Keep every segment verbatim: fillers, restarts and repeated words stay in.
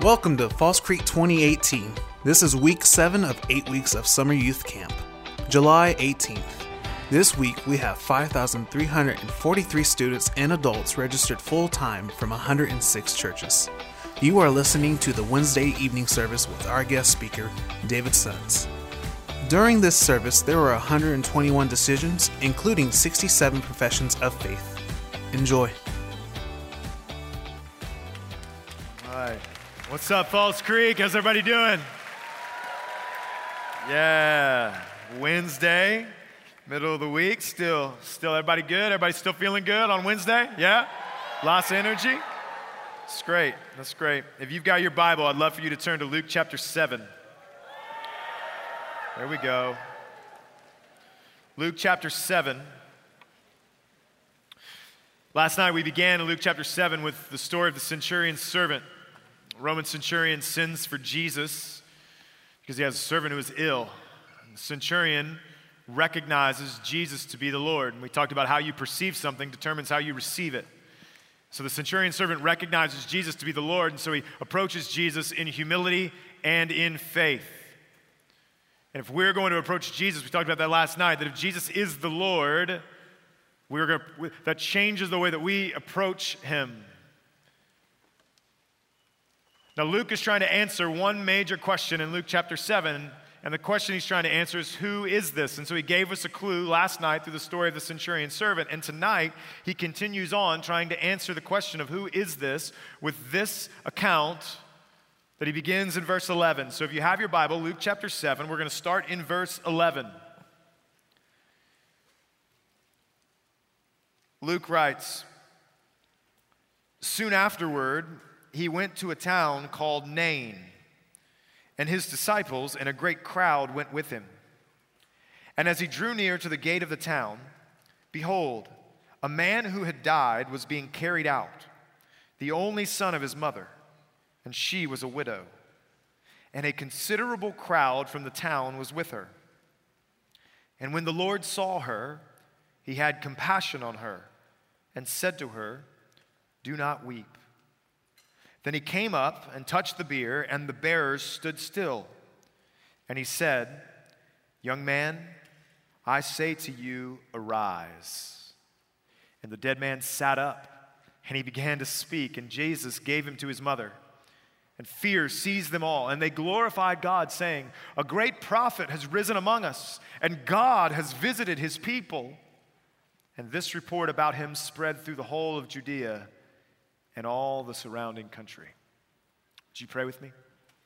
Welcome to Falls Creek twenty eighteen. This is week seven of eight weeks of summer youth camp. July eighteenth. This week we have five thousand three hundred forty-three students and adults registered full-time from one hundred six churches. You are listening to the Wednesday evening service with our guest speaker, David Sutts. During this service, there were one hundred twenty-one decisions, including sixty-seven professions of faith. Enjoy. All right. What's up, Falls Creek? How's everybody doing? Yeah. Wednesday, middle of the week. Still, still everybody good? Everybody still feeling good on Wednesday? Yeah? Lots of energy? It's great. That's great. If you've got your Bible, I'd love for you to turn to Luke chapter seven. There we go. Luke chapter seven. Last night we began in Luke chapter seven with the story of the centurion's servant. Roman centurion sins for Jesus because he has a servant who is ill. And the centurion recognizes Jesus to be the Lord. And we talked about how you perceive something determines how you receive it. So the centurion servant recognizes Jesus to be the Lord, and so he approaches Jesus in humility and in faith. And if we're going to approach Jesus, we talked about that last night, that if Jesus is the Lord, we're going to, that changes the way that we approach him. Now, Luke is trying to answer one major question in Luke chapter seven, and the question he's trying to answer is, who is this? And so he gave us a clue last night through the story of the centurion servant, and tonight he continues on trying to answer the question of who is this with this account that he begins in verse eleven. So if you have your Bible, Luke chapter seven, we're going to start in verse eleven. Luke writes, "Soon afterward, he went to a town called Nain, and his disciples and a great crowd went with him. And as he drew near to the gate of the town, behold, a man who had died was being carried out, the only son of his mother, and she was a widow. And a considerable crowd from the town was with her. And when the Lord saw her, he had compassion on her, and said to her, 'Do not weep.' Then he came up and touched the bier, and the bearers stood still. And he said, 'Young man, I say to you, arise.' And the dead man sat up, and he began to speak, and Jesus gave him to his mother. And fear seized them all, and they glorified God, saying, 'A great prophet has risen among us, and God has visited his people.' And this report about him spread through the whole of Judea and all the surrounding country." Would you pray with me?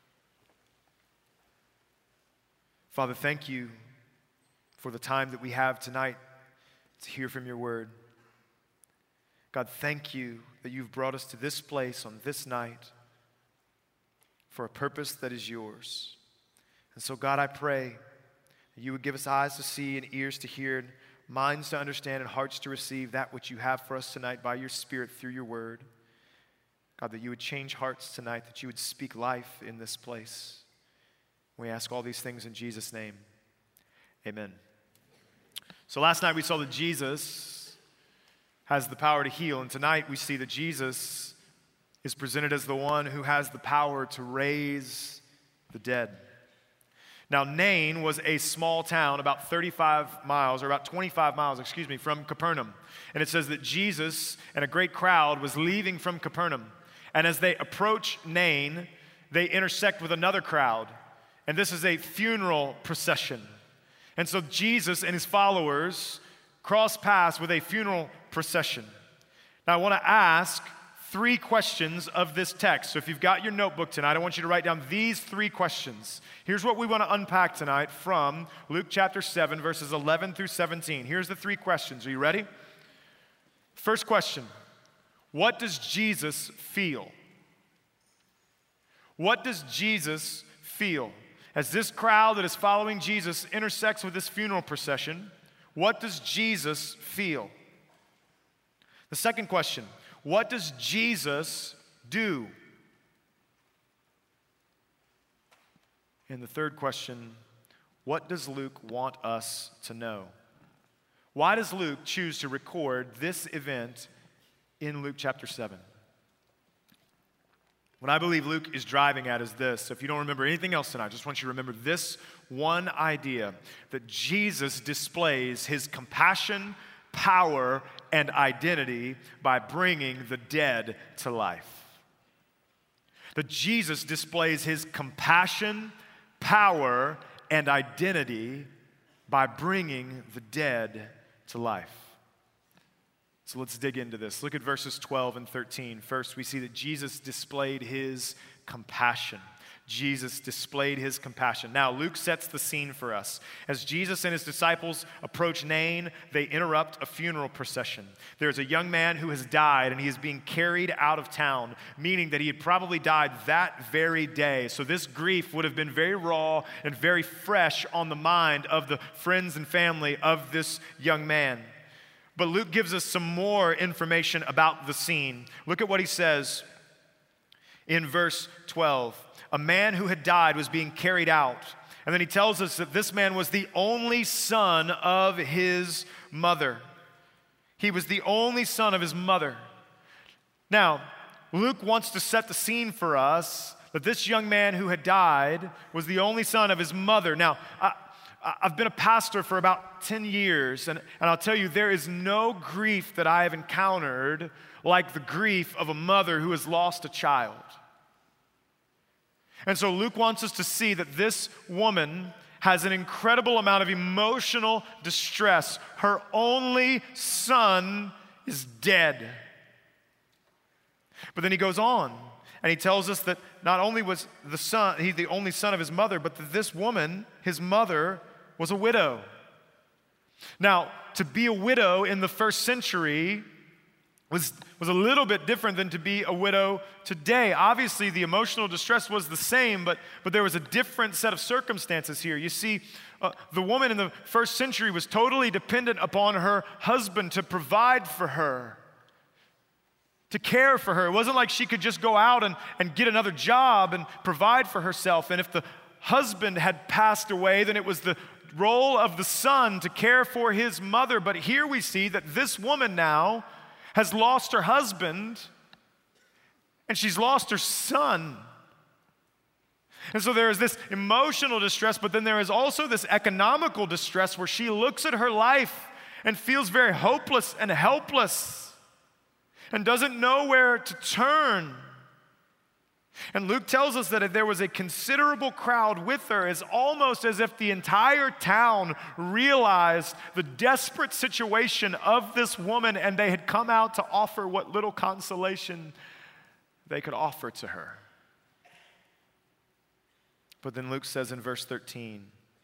Father, thank you for the time that we have tonight to hear from your word. God, thank you that you've brought us to this place on this night for a purpose that is yours. And so, God, I pray that you would give us eyes to see and ears to hear, and minds to understand and hearts to receive that which you have for us tonight by your Spirit through your word. God, that you would change hearts tonight, that you would speak life in this place. We ask all these things in Jesus' name. Amen. So last night we saw that Jesus has the power to heal, and tonight we see that Jesus is presented as the one who has the power to raise the dead. Now, Nain was a small town about thirty-five miles, or about twenty-five miles, excuse me, from Capernaum. And it says that Jesus and a great crowd was leaving from Capernaum. And as they approach Nain, they intersect with another crowd. And this is a funeral procession. And so Jesus and his followers cross paths with a funeral procession. Now, I want to ask three questions of this text. So if you've got your notebook tonight, I want you to write down these three questions. Here's what we want to unpack tonight from Luke chapter seven, verses eleven through seventeen. Here's the three questions. Are you ready? First question. What does Jesus feel? What does Jesus feel? As this crowd that is following Jesus intersects with this funeral procession, what does Jesus feel? The second question, what does Jesus do? And the third question, what does Luke want us to know? Why does Luke choose to record this event in Luke chapter seven? What I believe Luke is driving at is this. So if you don't remember anything else tonight, I just want you to remember this one idea, that Jesus displays his compassion, power, and identity by bringing the dead to life. That Jesus displays his compassion, power, and identity by bringing the dead to life. So let's dig into this. Look at verses twelve and thirteen. First, we see that Jesus displayed his compassion. Jesus displayed his compassion. Now, Luke sets the scene for us. As Jesus and his disciples approach Nain, they interrupt a funeral procession. There's a young man who has died, and he is being carried out of town, meaning that he had probably died that very day. So this grief would have been very raw and very fresh on the mind of the friends and family of this young man. But Luke gives us some more information about the scene. Look at what he says in verse twelve. A man who had died was being carried out. And then he tells us that this man was the only son of his mother. He was the only son of his mother. Now, Luke wants to set the scene for us that this young man who had died was the only son of his mother. Now, I, I've been a pastor for about ten years, and, and I'll tell you, there is no grief that I have encountered like the grief of a mother who has lost a child. And so Luke wants us to see that this woman has an incredible amount of emotional distress. Her only son is dead. But then he goes on, and he tells us that not only was the son, he the only son of his mother, but that this woman, his mother, was a widow. Now, to be a widow in the first century was, was a little bit different than to be a widow today. Obviously, the emotional distress was the same, but, but there was a different set of circumstances here. You see, uh, the woman in the first century was totally dependent upon her husband to provide for her, to care for her. It wasn't like she could just go out and, and get another job and provide for herself. And if the husband had passed away, then it was the role of the son to care for his mother. But here we see that this woman now has lost her husband, and she's lost her son. And so there is this emotional distress, but then there is also this economical distress where she looks at her life and feels very hopeless and helpless and doesn't know where to turn. And Luke tells us that if there was a considerable crowd with her, it's almost as if the entire town realized the desperate situation of this woman, and they had come out to offer what little consolation they could offer to her. But then Luke says in verse thirteen,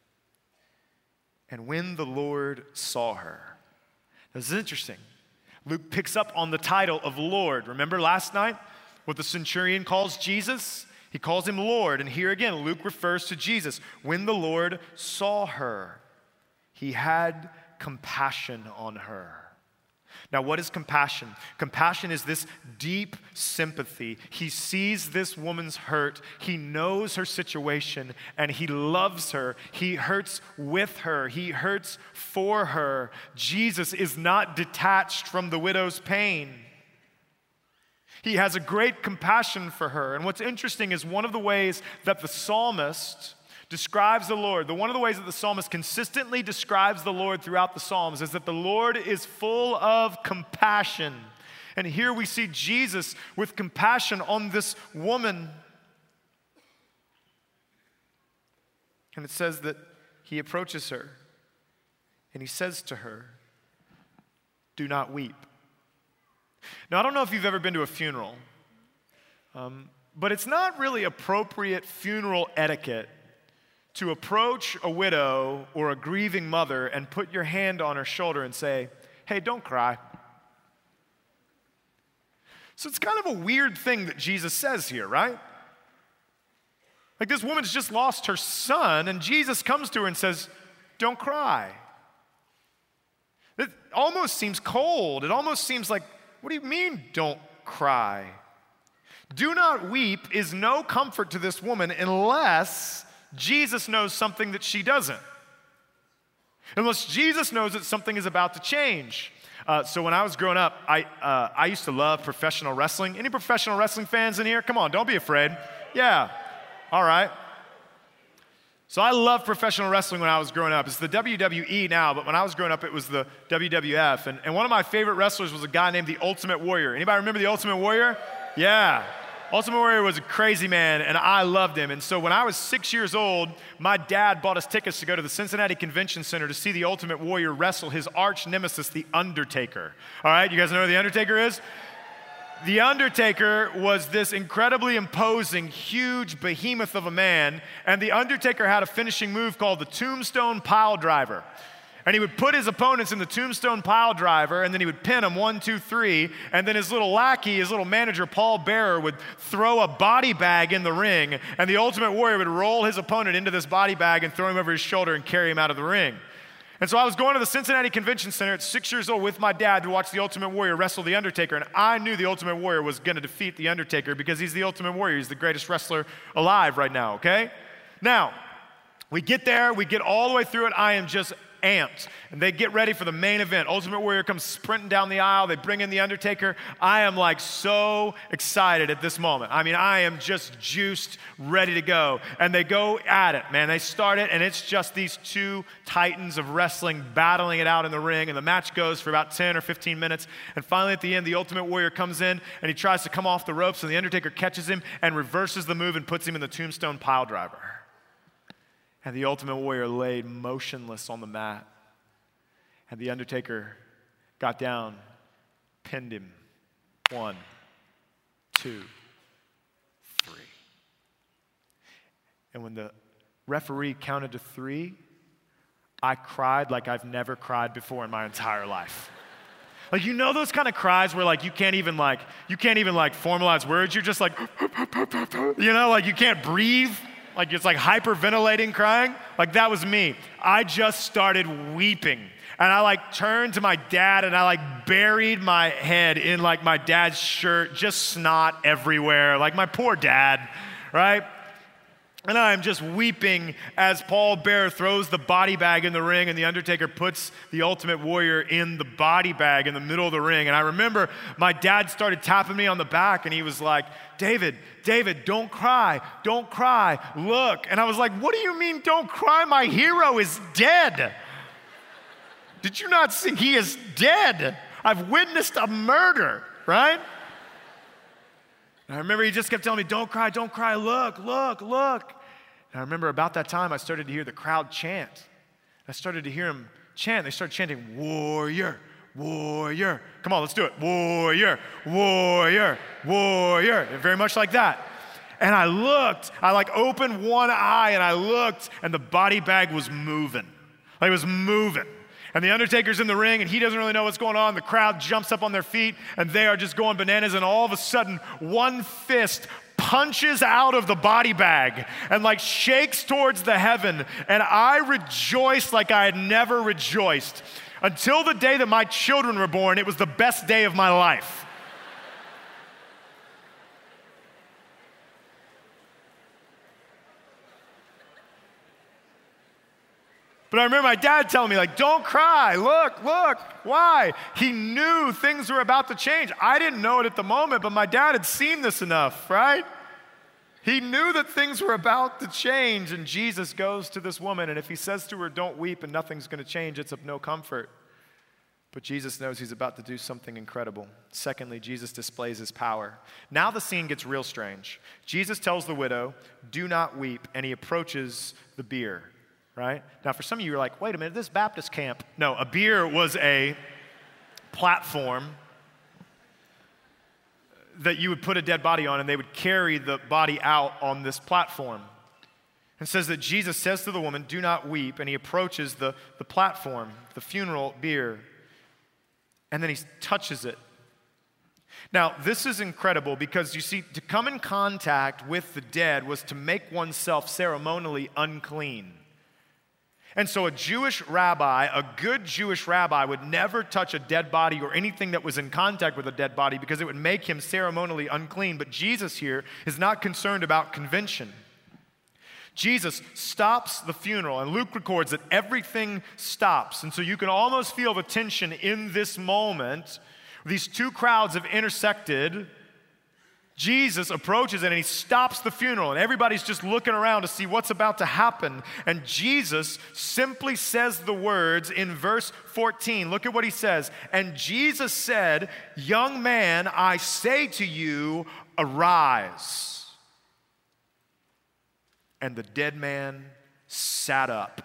and when the Lord saw her. Now, this is interesting. Luke picks up on the title of Lord. Remember last night? What the centurion calls Jesus, he calls him Lord. And here again, Luke refers to Jesus. When the Lord saw her, he had compassion on her. Now, what is compassion? Compassion is this deep sympathy. He sees this woman's hurt. He knows her situation, and he loves her. He hurts with her. He hurts for her. Jesus is not detached from the widow's pain. He has a great compassion for her. And what's interesting is one of the ways that the psalmist describes the Lord, the one of the ways that the psalmist consistently describes the Lord throughout the Psalms is that the Lord is full of compassion. And here we see Jesus with compassion on this woman. And it says that he approaches her and he says to her, "Do not weep." Now, I don't know if you've ever been to a funeral, um, but it's not really appropriate funeral etiquette to approach a widow or a grieving mother and put your hand on her shoulder and say, "Hey, don't cry." So it's kind of a weird thing that Jesus says here, right? Like, this woman's just lost her son, and Jesus comes to her and says, "Don't cry." It almost seems cold. It almost seems like, what do you mean, don't cry? Do not weep is no comfort to this woman unless Jesus knows something that she doesn't. Unless Jesus knows that something is about to change. Uh, so when I was growing up, I, uh, I used to love professional wrestling. Any professional wrestling fans in here? Come on, don't be afraid. Yeah, all right. So I loved professional wrestling when I was growing up. It's the W W E now, but when I was growing up, it was the W W F. And, and one of my favorite wrestlers was a guy named the Ultimate Warrior. Anybody remember the Ultimate Warrior? Yeah. Ultimate Warrior was a crazy man, and I loved him. And so when I was six years old, my dad bought us tickets to go to the Cincinnati Convention Center to see the Ultimate Warrior wrestle his arch nemesis, The Undertaker. All right, you guys know who The Undertaker is? The Undertaker was this incredibly imposing, huge behemoth of a man, and The Undertaker had a finishing move called the Tombstone Pile Driver. And he would put his opponents in the Tombstone Pile Driver, and then he would pin them one, two, three, and then his little lackey, his little manager, Paul Bearer, would throw a body bag in the ring, and the Ultimate Warrior would roll his opponent into this body bag and throw him over his shoulder and carry him out of the ring. And so I was going to the Cincinnati Convention Center at six years old with my dad to watch the Ultimate Warrior wrestle The Undertaker, and I knew the Ultimate Warrior was going to defeat The Undertaker because he's the Ultimate Warrior. He's the greatest wrestler alive right now, okay? Now, we get there, we get all the way through it. I am just amped. And they get ready for the main event. Ultimate Warrior comes sprinting down the aisle. They bring in The Undertaker. I am like so excited at this moment. I mean, I am just juiced, ready to go. And they go at it, man. They start it, and it's just these two titans of wrestling battling it out in the ring. And the match goes for about ten or fifteen minutes. And finally at the end, the Ultimate Warrior comes in, and he tries to come off the ropes, and The Undertaker catches him and reverses the move and puts him in the Tombstone Pile Driver. And the Ultimate Warrior laid motionless on the mat. And the Undertaker got down, pinned him. One, two, three. And when the referee counted to three, I cried like I've never cried before in my entire life. Like, you know those kind of cries where like you can't even like, you can't even like formalize words. You're just like, you know, like you can't breathe. Like it's like hyperventilating crying. Like that was me. I just started weeping. And I like turned to my dad and I like buried my head in like my dad's shirt, just snot everywhere. Like my poor dad, right? And I'm just weeping as Paul Bearer throws the body bag in the ring and the Undertaker puts the Ultimate Warrior in the body bag in the middle of the ring. And I remember my dad started tapping me on the back and he was like, David, David, don't cry, don't cry, look. And I was like, what do you mean don't cry? My hero is dead. Did you not see? He is dead. I've witnessed a murder, right? And I remember he just kept telling me, don't cry, don't cry, look, look, look. And I remember about that time, I started to hear the crowd chant. I started to hear them chant. They started chanting, warrior, warrior. Come on, let's do it. Warrior, warrior, warrior. And very much like that. And I looked, I like opened one eye and I looked and the body bag was moving. Like it was moving. And the Undertaker's in the ring, and he doesn't really know what's going on. The crowd jumps up on their feet, and they are just going bananas. And all of a sudden, one fist punches out of the body bag and like shakes towards the heaven. And I rejoiced like I had never rejoiced. Until the day that my children were born, it was the best day of my life. But I remember my dad telling me, like, don't cry, look, look. Why? He knew things were about to change. I didn't know it at the moment, but my dad had seen this enough, right? He knew that things were about to change, and Jesus goes to this woman, and if he says to her, don't weep, and nothing's going to change, it's of no comfort. But Jesus knows he's about to do something incredible. Secondly, Jesus displays his power. Now the scene gets real strange. Jesus tells the widow, do not weep, and he approaches the bier. Right? Now, for some of you, you're like, wait a minute, this Baptist camp. No, a bier was a platform that you would put a dead body on, and they would carry the body out on this platform. And says that Jesus says to the woman, do not weep, and he approaches the, the platform, the funeral bier, and then he touches it. Now, this is incredible because you see, to come in contact with the dead was to make oneself ceremonially unclean. And so a Jewish rabbi, a good Jewish rabbi, would never touch a dead body or anything that was in contact with a dead body because it would make him ceremonially unclean. But Jesus here is not concerned about convention. Jesus stops the funeral, and Luke records that everything stops. And so you can almost feel the tension in this moment. These two crowds have intersected. Jesus approaches it and he stops the funeral, and everybody's just looking around to see what's about to happen. And Jesus simply says the words in verse fourteen. Look at what he says. And Jesus said, "Young man, I say to you, arise." And the dead man sat up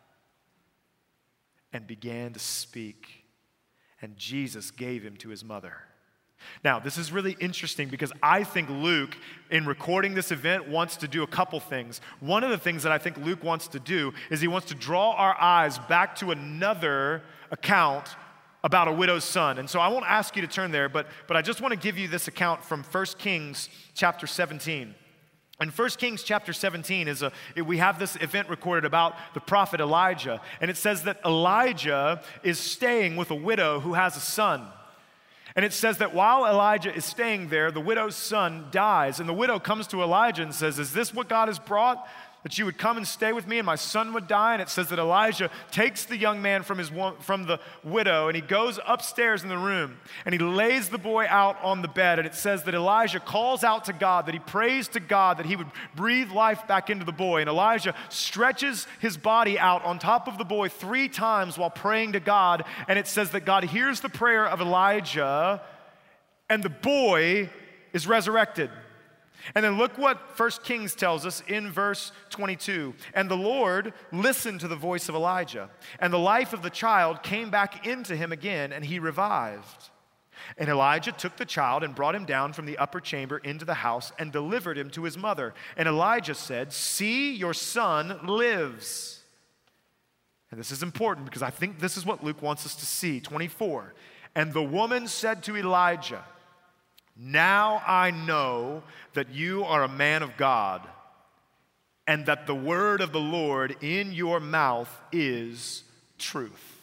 and began to speak, and Jesus gave him to his mother. Now, this is really interesting because I think Luke, in recording this event, wants to do a couple things. One of the things that I think Luke wants to do is he wants to draw our eyes back to another account about a widow's son. And so I won't ask you to turn there, but, but I just want to give you this account from First Kings chapter seventeen. In First Kings chapter seventeen, is a, we have this event recorded about the prophet Elijah. And it says that Elijah is staying with a widow who has a son. And it says that while Elijah is staying there, the widow's son dies. And the widow comes to Elijah and says, "Is this what God has brought? That you would come and stay with me and my son would die?" And it says that Elijah takes the young man from, his, from the widow, and he goes upstairs in the room and he lays the boy out on the bed. And it says that Elijah calls out to God, that he prays to God that he would breathe life back into the boy. And Elijah stretches his body out on top of the boy three times while praying to God. And it says that God hears the prayer of Elijah and the boy is resurrected. And then look what First Kings tells us in verse twenty-two. And the Lord listened to the voice of Elijah, and the life of the child came back into him again, and he revived. And Elijah took the child and brought him down from the upper chamber into the house and delivered him to his mother. And Elijah said, "See, your son lives." And this is important because I think this is what Luke wants us to see. twenty-four. And the woman said to Elijah, "Now I know that you are a man of God, and that the word of the Lord in your mouth is truth."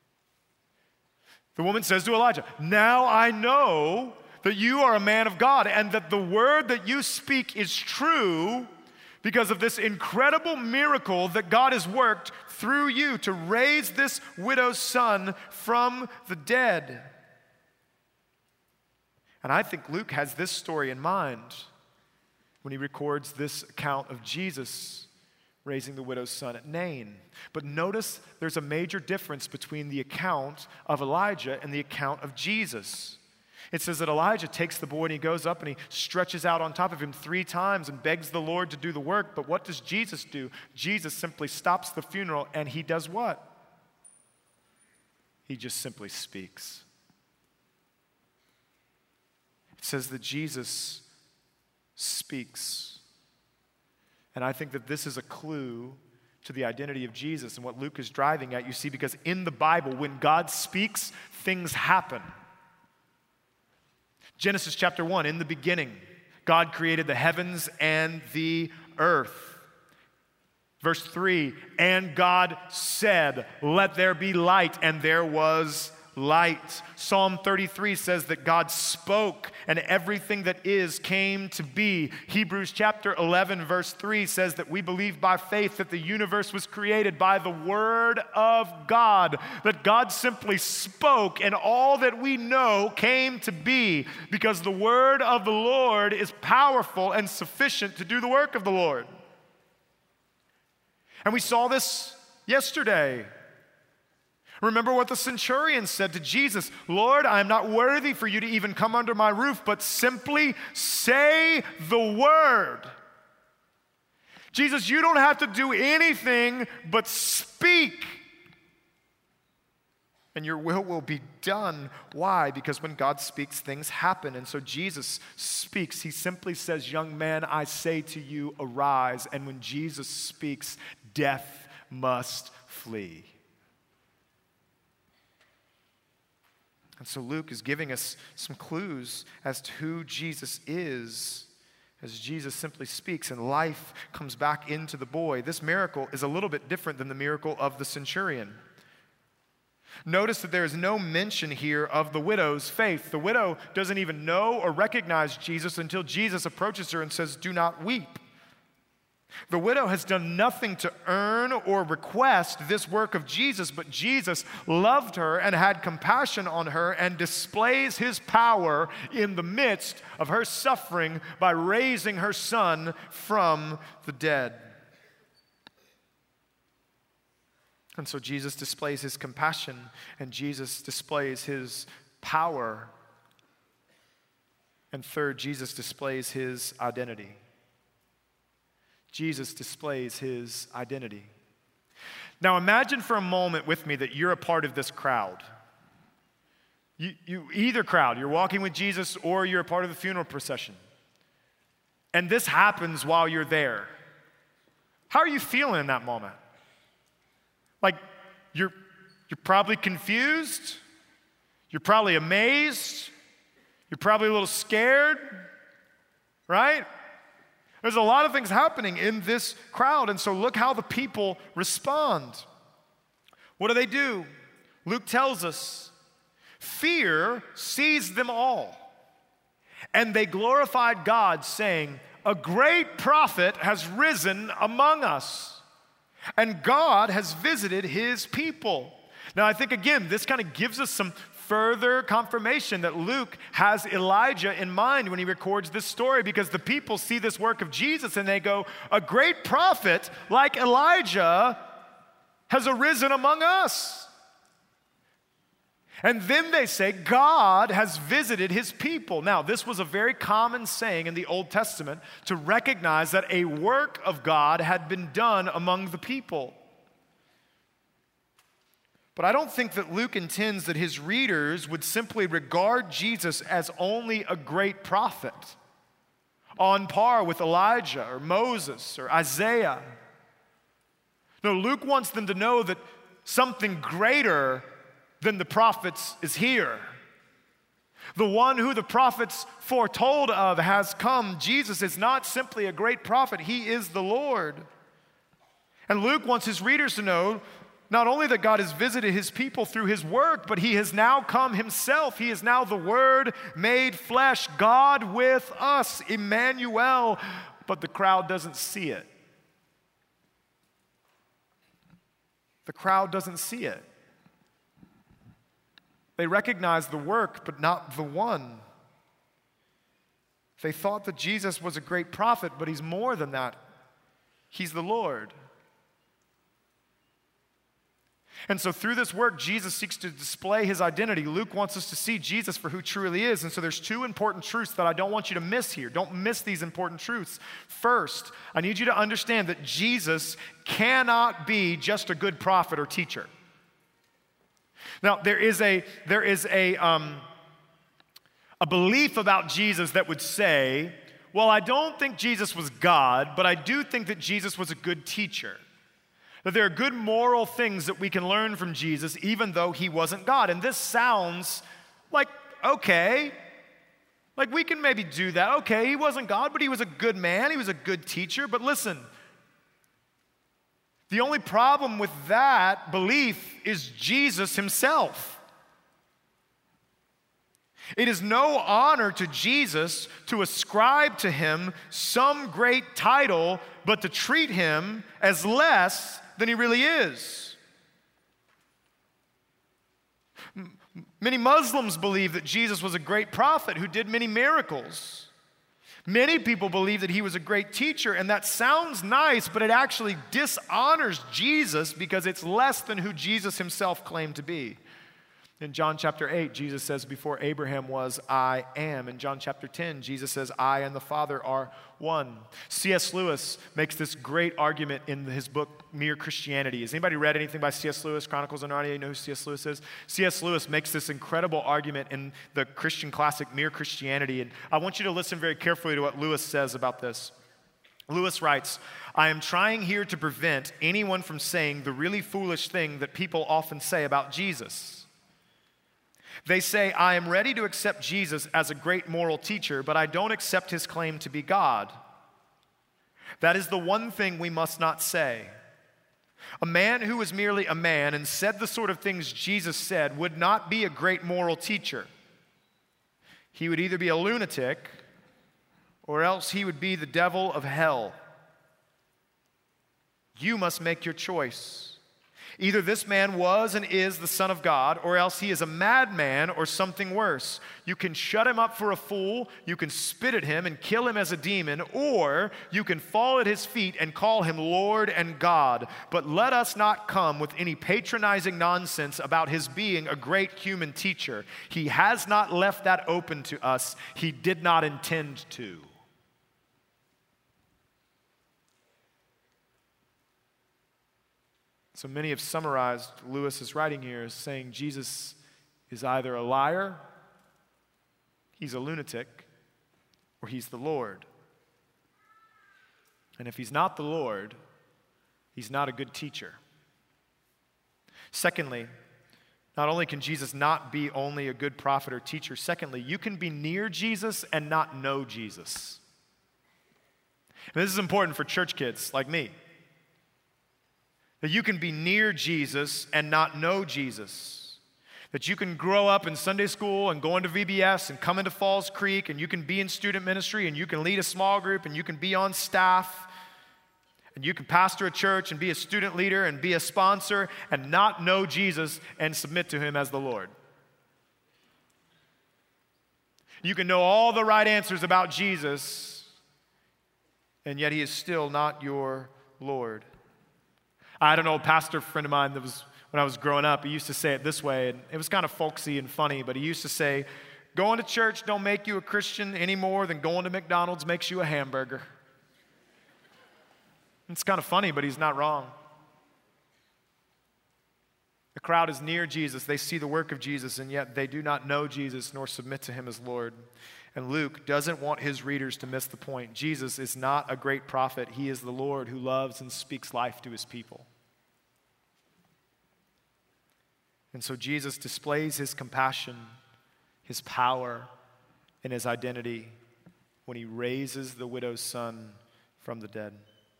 The woman says to Elijah, "Now I know that you are a man of God, and that the word that you speak is true because of this incredible miracle that God has worked through you to raise this widow's son from the dead." And I think Luke has this story in mind when he records this account of Jesus raising the widow's son at Nain. But notice there's a major difference between the account of Elijah and the account of Jesus. It says that Elijah takes the boy and he goes up and he stretches out on top of him three times and begs the Lord to do the work. But what does Jesus do? Jesus simply stops the funeral and he does what? He just simply speaks. It says that Jesus speaks. And I think that this is a clue to the identity of Jesus and what Luke is driving at. You see, because in the Bible, when God speaks, things happen. Genesis chapter one, in the beginning, God created the heavens and the earth. Verse three, and God said, "Let there be light," and there was light. Psalm thirty-three says that God spoke and everything that is came to be. Hebrews chapter eleven verse three says that we believe by faith that the universe was created by the word of God, that God simply spoke and all that we know came to be because the word of the Lord is powerful and sufficient to do the work of the Lord. And we saw this yesterday. Remember what the centurion said to Jesus, "Lord, I am not worthy for you to even come under my roof, but simply say the word." Jesus, you don't have to do anything but speak, and your will will be done. Why? Because when God speaks, things happen. And so Jesus speaks. He simply says, "Young man, I say to you, arise." And when Jesus speaks, death must flee. And so Luke is giving us some clues as to who Jesus is as Jesus simply speaks and life comes back into the boy. This miracle is a little bit different than the miracle of the centurion. Notice that there is no mention here of the widow's faith. The widow doesn't even know or recognize Jesus until Jesus approaches her and says, "Do not weep." The widow has done nothing to earn or request this work of Jesus, but Jesus loved her and had compassion on her and displays his power in the midst of her suffering by raising her son from the dead. And so Jesus displays his compassion and Jesus displays his power. And third, Jesus displays his identity. Jesus displays his identity. Now imagine for a moment with me that you're a part of this crowd. You, you, either crowd, you're walking with Jesus or you're a part of the funeral procession. And this happens while you're there. How are you feeling in that moment? Like, you're, you're probably confused. You're probably amazed. You're probably a little scared, right? There's a lot of things happening in this crowd, and so look how the people respond. What do they do? Luke tells us, fear seized them all, and they glorified God, saying, "A great prophet has risen among us, and God has visited his people." Now, I think, again, this kind of gives us some further confirmation that Luke has Elijah in mind when he records this story, because the people see this work of Jesus and they go, a great prophet like Elijah has arisen among us. And then they say, God has visited his people. Now, this was a very common saying in the Old Testament to recognize that a work of God had been done among the people. But I don't think that Luke intends that his readers would simply regard Jesus as only a great prophet, on par with Elijah or Moses or Isaiah. No, Luke wants them to know that something greater than the prophets is here. The one who the prophets foretold of has come. Jesus is not simply a great prophet, he is the Lord. And Luke wants his readers to know not only that God has visited his people through his work, but he has now come himself. He is now the Word made flesh, God with us, Emmanuel. But the crowd doesn't see it. The crowd doesn't see it. They recognize the work, but not the one. They thought that Jesus was a great prophet, but he's more than that. He's the Lord. And so through this work, Jesus seeks to display his identity. Luke wants us to see Jesus for who truly is. And so there's two important truths that I don't want you to miss here. Don't miss these important truths. First, I need you to understand that Jesus cannot be just a good prophet or teacher. Now, there is a, there is a, um, a belief about Jesus that would say, well, I don't think Jesus was God, but I do think that Jesus was a good teacher. That there are good moral things that we can learn from Jesus, even though he wasn't God. And this sounds like, okay, like we can maybe do that. Okay, he wasn't God, but he was a good man. He was a good teacher. But listen, the only problem with that belief is Jesus himself. It is no honor to Jesus to ascribe to him some great title, but to treat him as less than he really is. Many Muslims believe that Jesus was a great prophet who did many miracles. Many people believe that he was a great teacher, and that sounds nice, but it actually dishonors Jesus because it's less than who Jesus himself claimed to be. In John chapter eight, Jesus says, before Abraham was, I am. In John chapter ten, Jesus says, I and the Father are one. C S Lewis makes this great argument in his book, Mere Christianity. Has anybody read anything by C S Lewis, Chronicles of Narnia? You know who C S Lewis is? C S Lewis makes this incredible argument in the Christian classic, Mere Christianity. And I want you to listen very carefully to what Lewis says about this. Lewis writes, I am trying here to prevent anyone from saying the really foolish thing that people often say about Jesus. They say, I am ready to accept Jesus as a great moral teacher, but I don't accept his claim to be God. That is the one thing we must not say. A man who was merely a man and said the sort of things Jesus said would not be a great moral teacher. He would either be a lunatic or else he would be the devil of hell. You must make your choice. Either this man was and is the Son of God, or else he is a madman or something worse. You can shut him up for a fool, you can spit at him and kill him as a demon, or you can fall at his feet and call him Lord and God. But let us not come with any patronizing nonsense about his being a great human teacher. He has not left that open to us. He did not intend to. So many have summarized Lewis's writing here as saying Jesus is either a liar, he's a lunatic, or he's the Lord. And if he's not the Lord, he's not a good teacher. Secondly, not only can Jesus not be only a good prophet or teacher, secondly, you can be near Jesus and not know Jesus. And this is important for church kids like me. That you can be near Jesus and not know Jesus. That you can grow up in Sunday school and go into V B S and come into Falls Creek, and you can be in student ministry and you can lead a small group and you can be on staff and you can pastor a church and be a student leader and be a sponsor and not know Jesus and submit to him as the Lord. You can know all the right answers about Jesus, and yet he is still not your Lord. I had an old pastor friend of mine that was, when I was growing up, he used to say it this way, and it was kind of folksy and funny, but he used to say, going to church don't make you a Christian any more than going to McDonald's makes you a hamburger. It's kind of funny, but he's not wrong. The crowd is near Jesus. They see the work of Jesus, and yet they do not know Jesus nor submit to him as Lord. And Luke doesn't want his readers to miss the point. Jesus is not a great prophet. He is the Lord who loves and speaks life to his people. And so Jesus displays his compassion, his power, and his identity when he raises the widow's son from the dead.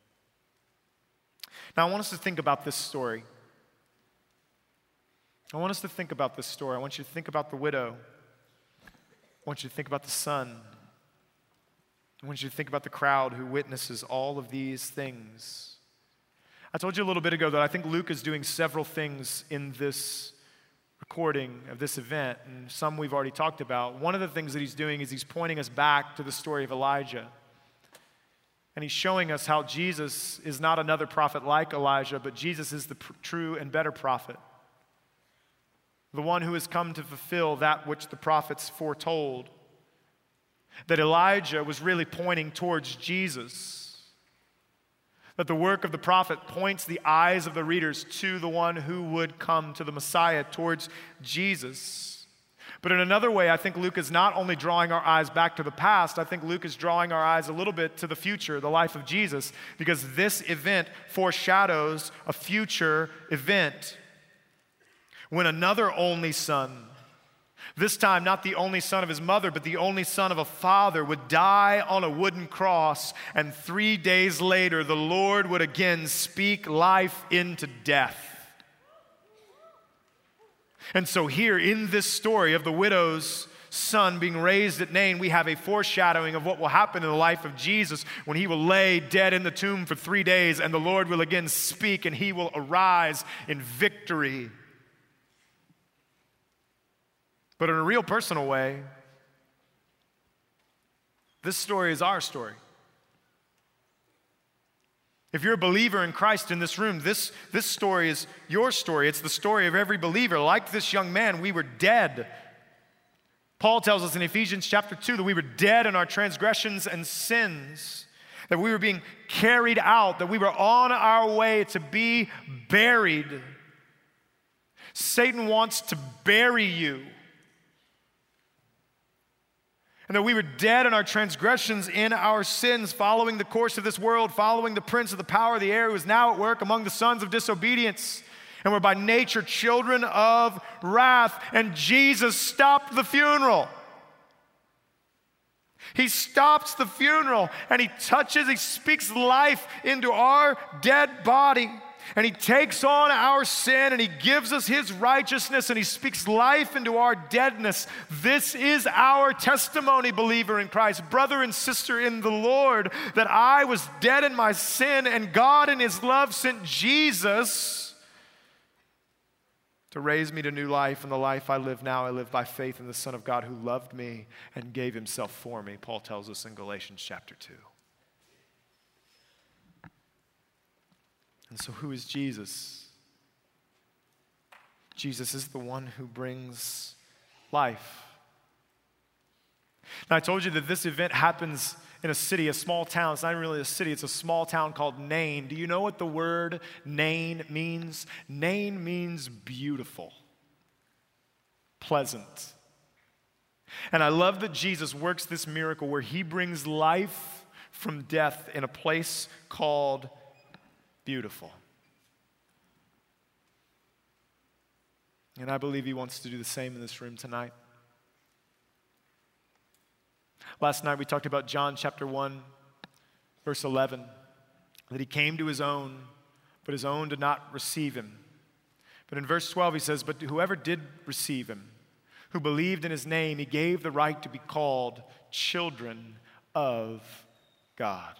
Now, I want us to think about this story. I want us to think about this story. I want you to think about the widow. I want you to think about the son. I want you to think about the crowd who witnesses all of these things. I told you a little bit ago that I think Luke is doing several things in this recording of this event, and some we've already talked about. One of the things that he's doing is he's pointing us back to the story of Elijah. And he's showing us how Jesus is not another prophet like Elijah, but Jesus is the pr- true and better prophet. The one who has come to fulfill that which the prophets foretold. That Elijah was really pointing towards Jesus. That the work of the prophet points the eyes of the readers to the one who would come, to the Messiah, towards Jesus. But in another way, I think Luke is not only drawing our eyes back to the past, I think Luke is drawing our eyes a little bit to the future, the life of Jesus, because this event foreshadows a future event. When another only son, this time not the only son of his mother, but the only son of a father, would die on a wooden cross, and three days later the Lord would again speak life into death. And so here in this story of the widow's son being raised at Nain, we have a foreshadowing of what will happen in the life of Jesus when he will lay dead in the tomb for three days and the Lord will again speak and he will arise in victory. But in a real personal way, this story is our story. If you're a believer in Christ in this room, this, this story is your story. It's the story of every believer. Like this young man, we were dead. Paul tells us in Ephesians chapter two that we were dead in our transgressions and sins, that we were being carried out, that we were on our way to be buried. Satan wants to bury you. And that we were dead in our transgressions, in our sins, following the course of this world, following the prince of the power of the air who is now at work among the sons of disobedience. And we're by nature children of wrath. And Jesus stopped the funeral. He stops the funeral and he touches, he speaks life into our dead body. and he takes on our sin, and he gives us his righteousness, and he speaks life into our deadness. This is our testimony, believer in Christ, brother and sister in the Lord, that I was dead in my sin, and God in his love sent Jesus to raise me to new life, and the life I live now, I live by faith in the Son of God who loved me and gave himself for me, Paul tells us in Galatians chapter two. And so who is Jesus? Jesus is the one who brings life. Now, I told you that this event happens in a city, a small town. It's not really a city, it's a small town called Nain. Do you know what the word Nain means? Nain means beautiful, pleasant. And I love that Jesus works this miracle where he brings life from death in a place called beautiful. And I believe he wants to do the same in this room tonight. Last night we talked about John chapter one, verse eleven, that he came to his own, but his own did not receive him. But in verse twelve he says, but to whoever did receive him, who believed in his name, he gave the right to be called children of God.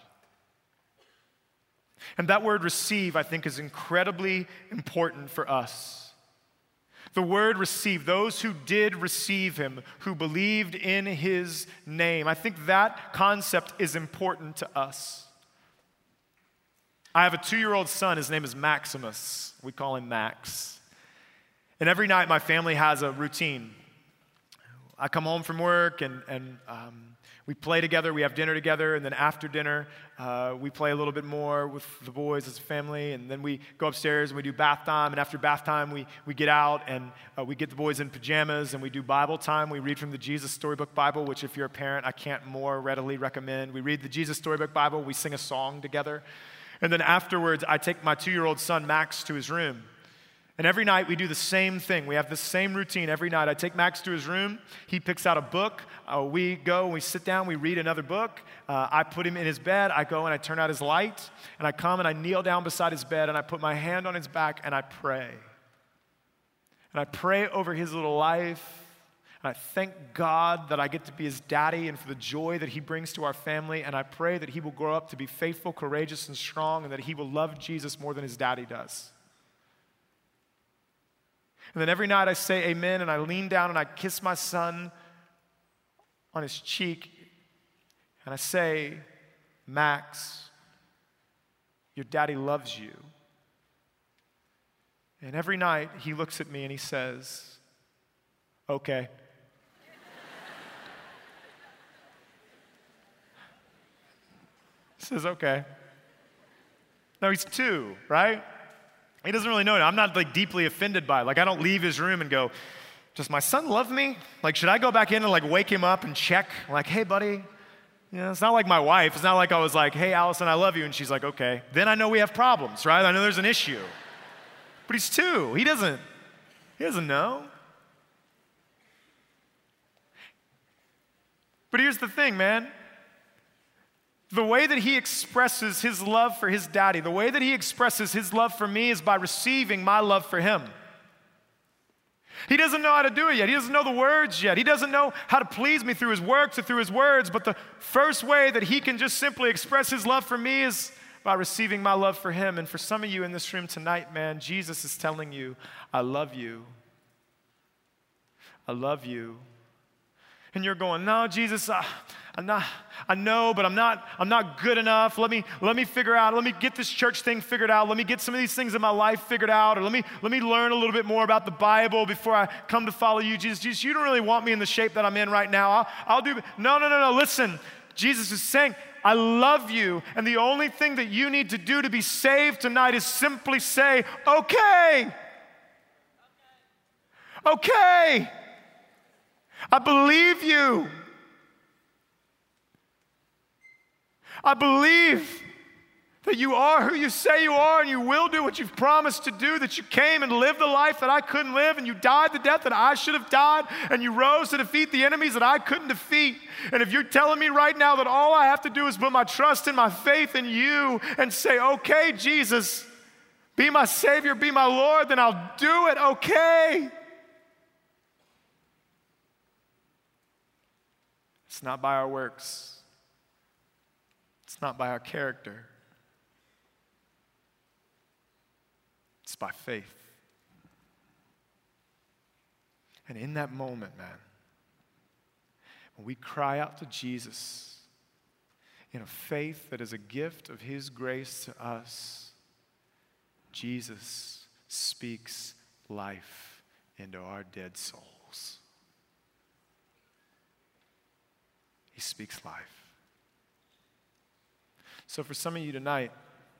And that word receive, I think, is incredibly important for us. The word receive, those who did receive him, who believed in his name. I think that concept is important to us. I have a two-year-old son. His name is Maximus. We call him Max. And every night my family has a routine. I come home from work and, and um, we play together, we have dinner together, and then after dinner, uh, we play a little bit more with the boys as a family, and then we go upstairs and we do bath time, and after bath time, we, we get out and uh, we get the boys in pajamas, and we do Bible time. We read from the Jesus Storybook Bible, which if you're a parent, I can't more readily recommend. We read the Jesus Storybook Bible, we sing a song together, and then afterwards, I take my two-year-old son, Max, to his room. And every night we do the same thing. We have the same routine every night. I take Max to his room. He picks out a book. Uh, we go, we sit down, we read another book. Uh, I put him in his bed. I go and I turn out his light. And I come and I kneel down beside his bed and I put my hand on his back and I pray. And I pray over his little life. And I thank God that I get to be his daddy and for the joy that he brings to our family. And I pray that he will grow up to be faithful, courageous, and strong, and that he will love Jesus more than his daddy does. And then every night I say amen, and I lean down and I kiss my son on his cheek, and I say, Max, your daddy loves you. And every night he looks at me and he says, okay. He says, okay. No, he's two, right? He doesn't really know it. I'm not like deeply offended by it. Like I don't leave his room and go, does my son love me? Like should I go back in and like wake him up and check? Like, hey buddy. You know, it's not like my wife. It's not like I was like, hey Allison, I love you. And she's like, okay. Then I know we have problems, right? I know there's an issue. But he's two. He doesn't, he doesn't know. But here's the thing, man. The way that he expresses his love for his daddy, the way that he expresses his love for me is by receiving my love for him. He doesn't know how to do it yet. He doesn't know the words yet. He doesn't know how to please me through his works or through his words. But the first way that he can just simply express his love for me is by receiving my love for him. And for some of you in this room tonight, man, Jesus is telling you, I love you. I love you. And you're going, no, Jesus, uh, I'm not, I know, but I'm not, I'm not good enough. Let me, let me figure out, let me get this church thing figured out. Let me get some of these things in my life figured out. Or let me, let me learn a little bit more about the Bible before I come to follow you. Jesus, Jesus, you don't really want me in the shape that I'm in right now. I'll, I'll do, no, no, no, no, listen. Jesus is saying, I love you. And the only thing that you need to do to be saved tonight is simply say, okay. Okay. I believe you. I believe that you are who you say you are and you will do what you've promised to do, that you came and lived the life that I couldn't live and you died the death that I should have died and you rose to defeat the enemies that I couldn't defeat. And if you're telling me right now that all I have to do is put my trust and my faith in you and say, okay, Jesus, be my Savior, be my Lord, then I'll do it, okay. It's not by our works. It's not by our character. It's by faith. And in that moment, man, when we cry out to Jesus in a faith that is a gift of his grace to us, Jesus speaks life into our dead souls. He speaks life. So for some of you tonight,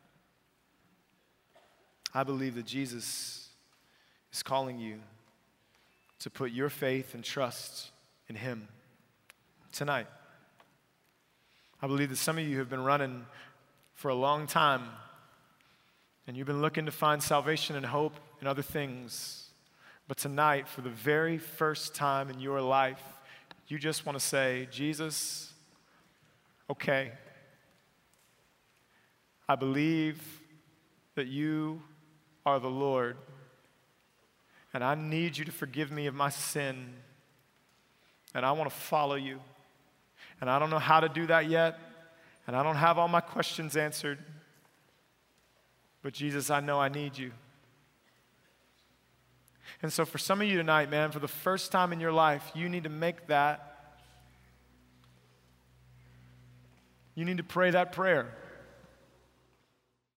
I believe that Jesus is calling you to put your faith and trust in him tonight. I believe that some of you have been running for a long time, and you've been looking to find salvation and hope in other things. But tonight, for the very first time in your life, you just want to say, Jesus, okay, I believe that you are the Lord, and I need you to forgive me of my sin, and I want to follow you. And I don't know how to do that yet, and I don't have all my questions answered, but Jesus, I know I need you. And so for some of you tonight, man, for the first time in your life, you need to make that, you need to pray that prayer.